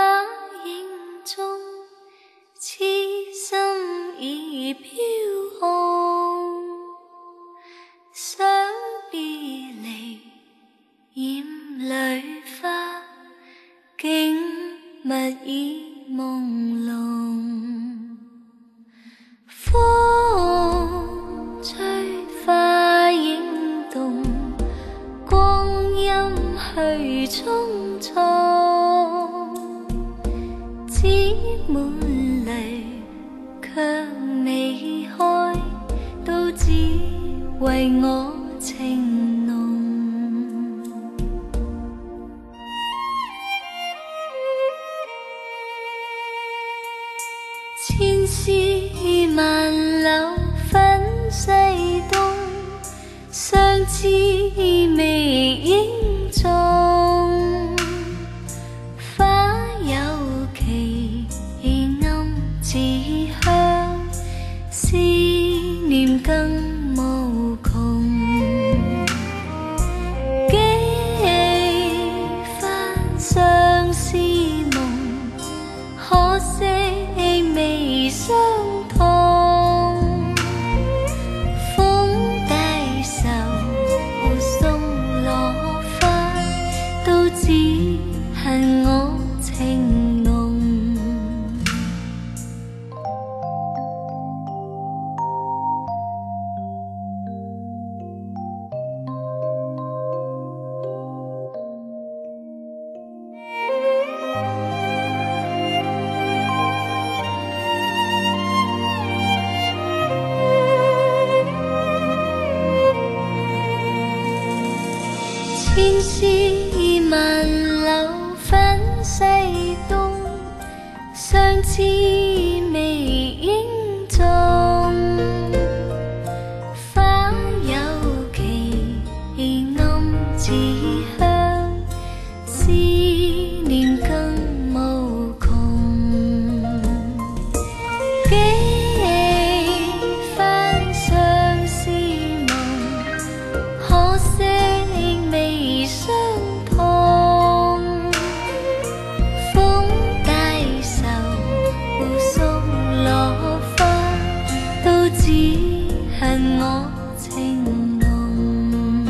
花影中，痴心已飘红。想别离，染泪花，景物已朦胧。风吹花影动，光阴去匆匆。只满泪，却未开，都只为我情浓。千丝万缕粉西东，相知微影中。花有期，暗自香，思念更无穷。几番相思梦，可惜未相通。风带愁，送落花，都只恨我情浓。千丝万缕粉西东，相知微影中。花有期，暗自香，思念更无穷。几番相思梦，可惜未相通。风带愁，送落花，都只恨我情浓。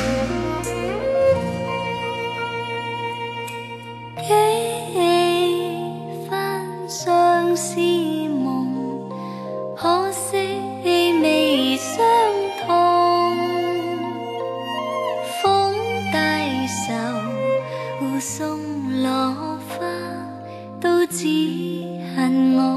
几番相思梦，可惜未相通。风带愁，送落花，都只恨我